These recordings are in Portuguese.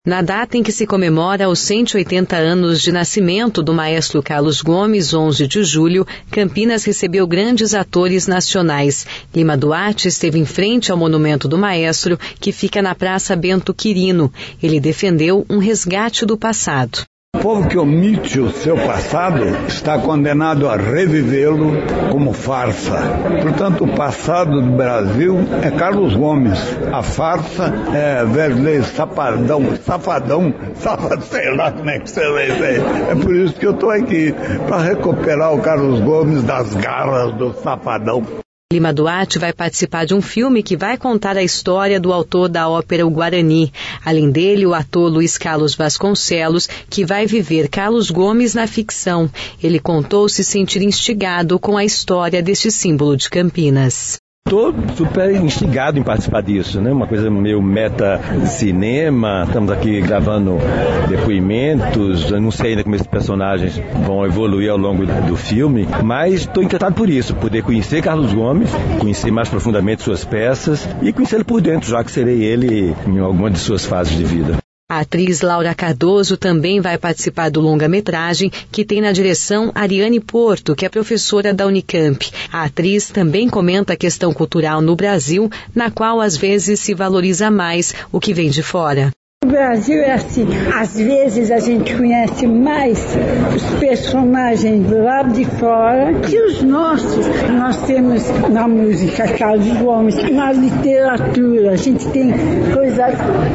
Na data em que se comemora os 180 anos de nascimento do maestro Carlos Gomes, 11 de julho, Campinas recebeu grandes atores nacionais. Lima Duarte esteve em frente ao monumento do maestro, que fica na Praça Bento Quirino. Ele defendeu um resgate do passado. O povo que omite o seu passado está condenado a revivê-lo como farsa. Portanto, o passado do Brasil é Carlos Gomes. A farsa é Wesley Safadão, sei lá como é que você vai dizer. É por isso que eu estou aqui, para recuperar o Carlos Gomes das garras do Safadão. Lima Duarte vai participar de um filme que vai contar a história do autor da ópera O Guarani. Além dele, o ator Luiz Carlos Vasconcelos, que vai viver Carlos Gomes na ficção. Ele contou se sentir instigado com a história deste símbolo de Campinas. Estou super instigado em participar disso, né? Uma coisa meio meta-cinema. Estamos aqui gravando depoimentos. Eu não sei ainda como esses personagens vão evoluir ao longo do filme, mas estou encantado por isso, poder conhecer Carlos Gomes, conhecer mais profundamente suas peças e conhecê-lo por dentro, já que serei ele em alguma de suas fases de vida. A atriz Laura Cardoso também vai participar do longa-metragem, que tem na direção Ariane Porto, que é professora da Unicamp. A atriz também comenta a questão cultural no Brasil, na qual às vezes se valoriza mais o que vem de fora. O Brasil é assim, às vezes a gente conhece mais os personagens lá de fora que os nossos. Nós temos na música Carlos Gomes, na literatura, a gente tem coisas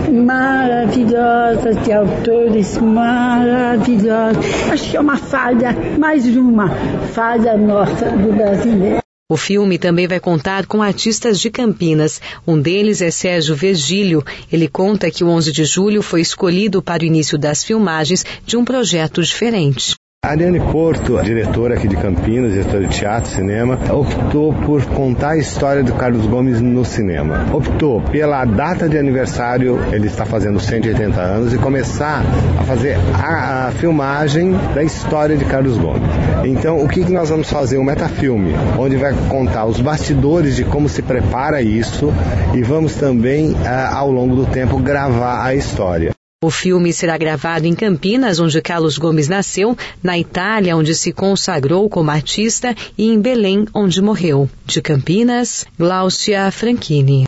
maravilhosas, de autores maravilhosos. Acho que é uma falha, mais uma falha nossa do brasileiro. O filme também vai contar com artistas de Campinas. Um deles é Sérgio Virgílio. Ele conta que o 11 de julho foi escolhido para o início das filmagens de um projeto diferente. A Ariane Porto, diretora aqui de Campinas, diretora de teatro e cinema, optou por contar a história do Carlos Gomes no cinema. Optou pela data de aniversário, ele está fazendo 180 anos, e começar a fazer a filmagem da história de Carlos Gomes. Então, o que nós vamos fazer? Um metafilme, onde vai contar os bastidores de como se prepara isso, e vamos também, ao longo do tempo, gravar a história. O filme será gravado em Campinas, onde Carlos Gomes nasceu, na Itália, onde se consagrou como artista, e em Belém, onde morreu. De Campinas, Gláucia Franchini.